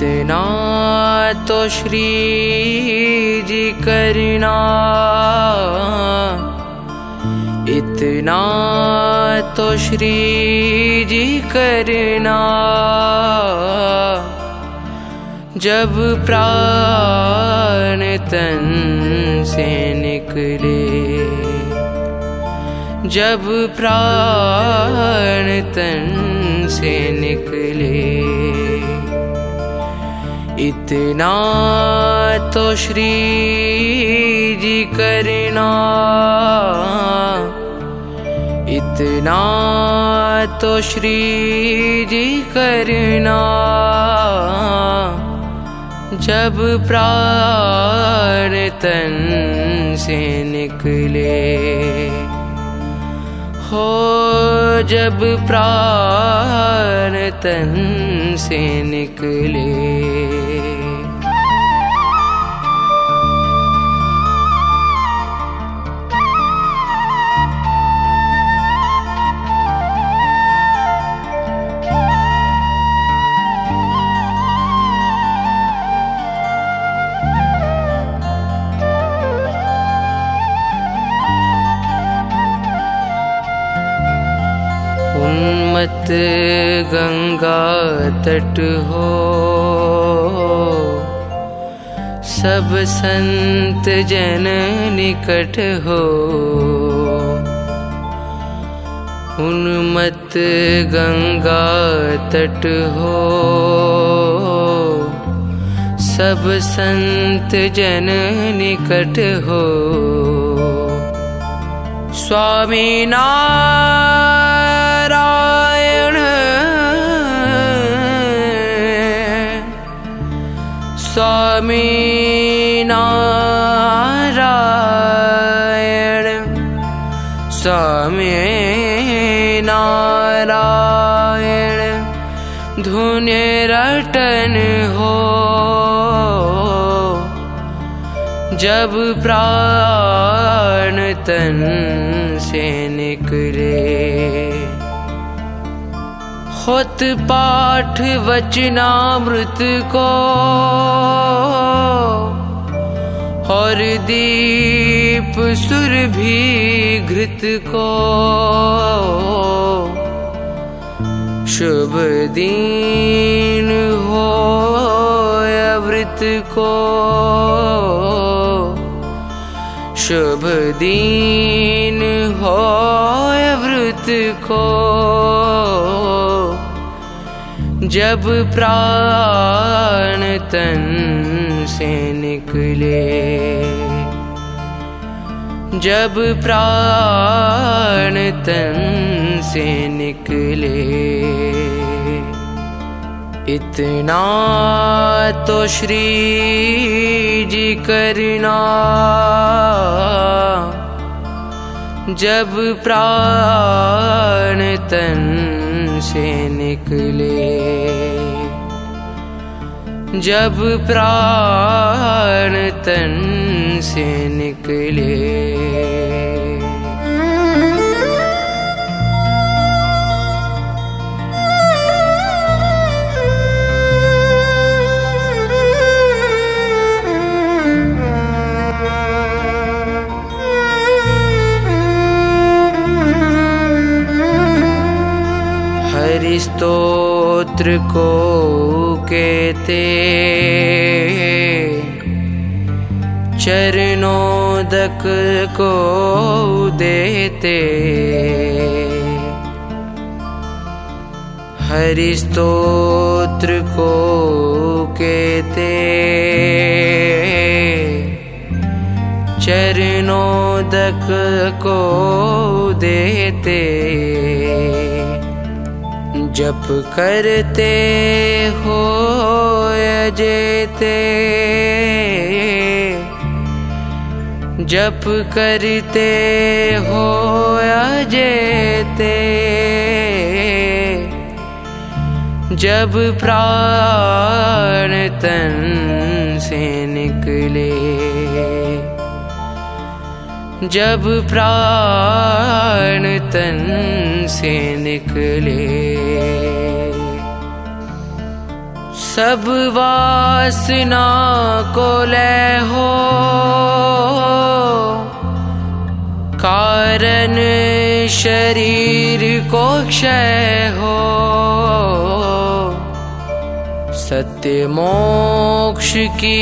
इतना तो श्री जी करना, इतना तो श्री जी करना, जब प्राण तन से निकले, जब प्राण तन से निकले। इतना तो श्री जी करना, इतना तो श्री जी करना, जब प्राण तन से निकले। हो जब प्राण तन से निकले। उन्मत्त गंगा तट हो, सब संत जन निकट हो। उन्मत्त गंगा तट हो, सब संत जन निकट हो। स्वामी नारायण, स्वामी नारायण, स्वामी नारायण, धुन रटन हो, जब प्राण तन से निकले। होत पाठ वचनामृत को, और दीप सुरभि घृत को। शुभ दीन हो अवृत को, शुभ दीन हो अवृत को, जब प्राण तन से निकले। जब प्राण तन से निकले। इतना तो श्री जी करना, जब प्राण तन से निकले। जब प्राण तन से निकले। हरि स्तोत्र को कहते, चरणोदक को देते। हरि स्तोत्र को कहते, चरणोदक को देते। जप करते हो अजेते, जप करते हो अजेते। जब प्राण तन से निकले। जब प्राण तन से निकले। सब वासना को लय हो, कारण शरीर को क्षय हो। सत्य मोक्ष की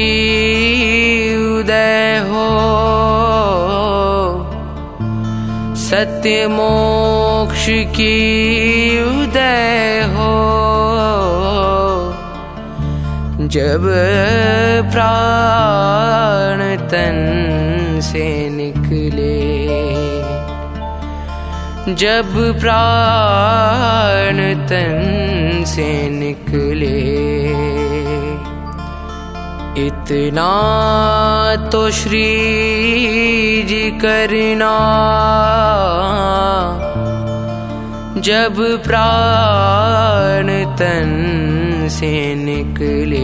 उदय हो, सत्य मोक्ष की उदय हो। जब प्राण तन से निकले, जब प्राण तन से निकले, इतना तो श्री जी करना। जब प्राण तन से निकले,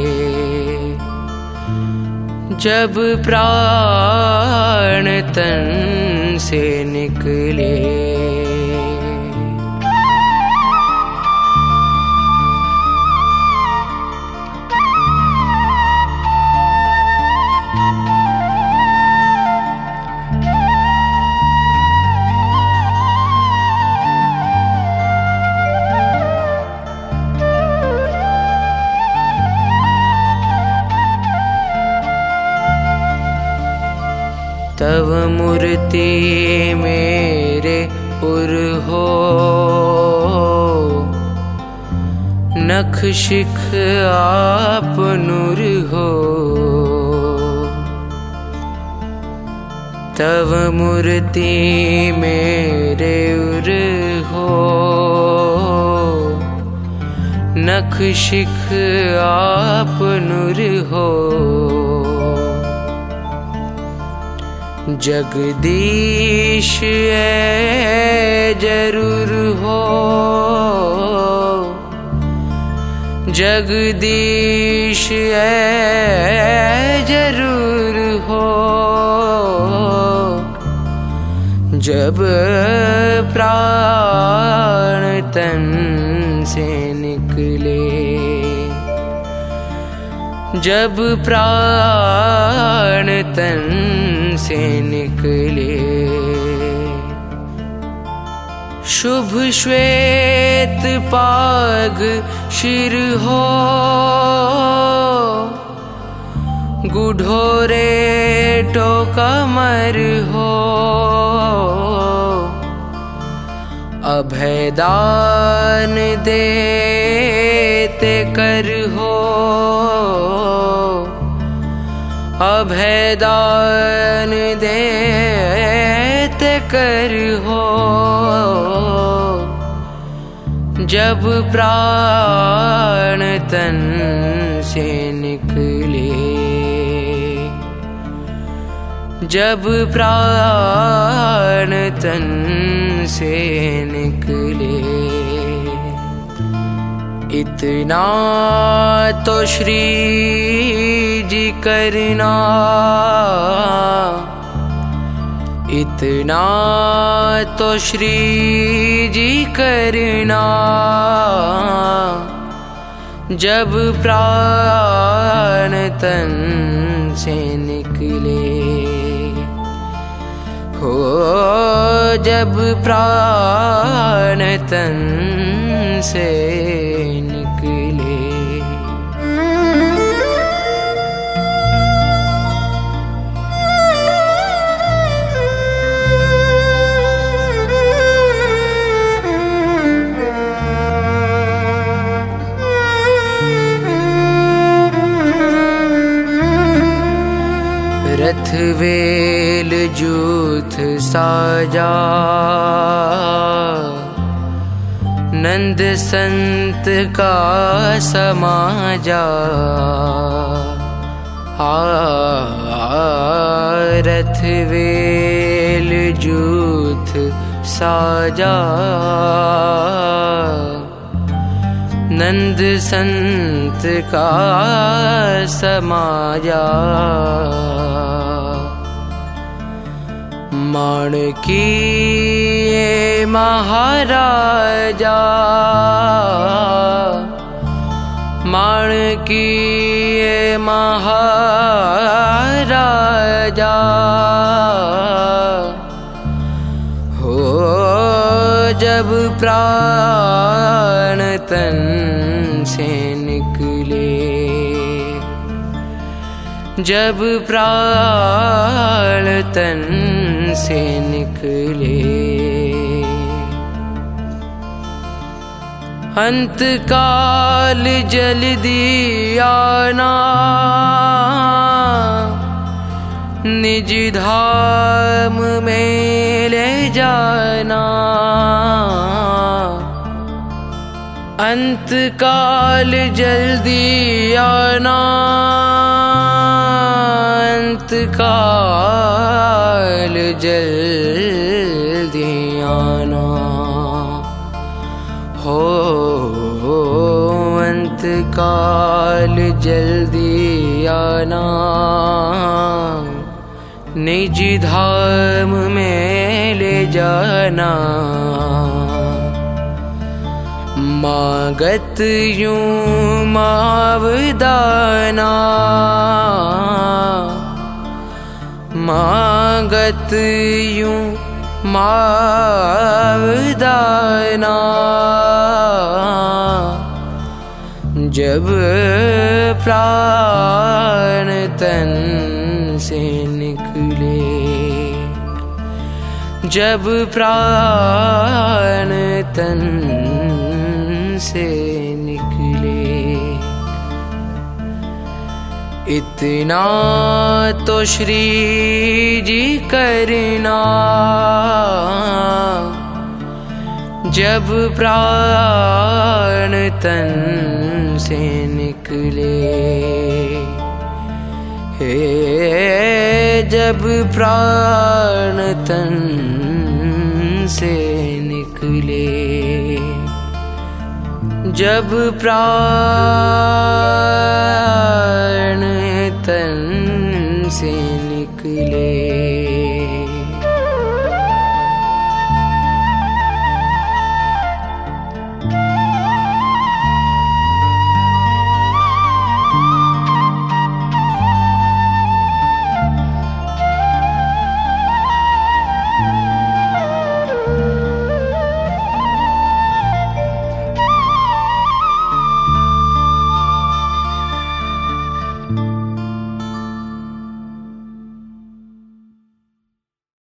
जब प्राण तन से निकले। तव मूर्ति मेरे उर हो, नख शिख आप नूर हो। तव मूर्ति मेरे उर हो, नख शिख आप नूर हो। जगदीश है जरूर हो, जगदीश है जरूर हो। जब प्राण तन से निकले, जब प्राण तन से निकले। शुभ श्वेत पाग शिर हो, गुढोरे टो कमर हो। अभयदान देते कर हो, अभयदान देते कर हो। जब प्राण तन से निकले, जब प्राण तन से निकले। इतना तो श्री जी करना, इतना तो श्री जी करना। जब प्राण तन से निकले हो, जब प्राण तन से निकले। रथ वेल जूथ साजा, नंद संत का समाजा। रथ वेल जूथ साजा, नंद संत का समाजा। माणकी महाराजा, माण की ये महाराजा हो जब प्राण तन से निकले, जब प्राण तन से निकले। अंत काल जल्दी आना, निज धाम में ले जाना। अंत काल जल्दी आना, अंत काल जल्दी आना। हो अंत काल जल्दी आना, निज धाम में ले जाना। मांगत यूं मावदाना, मांगत यूं मावदाना। जब प्राण तन से निकले, जब प्राण तन से निकले। इतना तो श्री जी करना, जब प्राण तन से निकले। हे जब प्राण तन से निकले, जब प्राण तन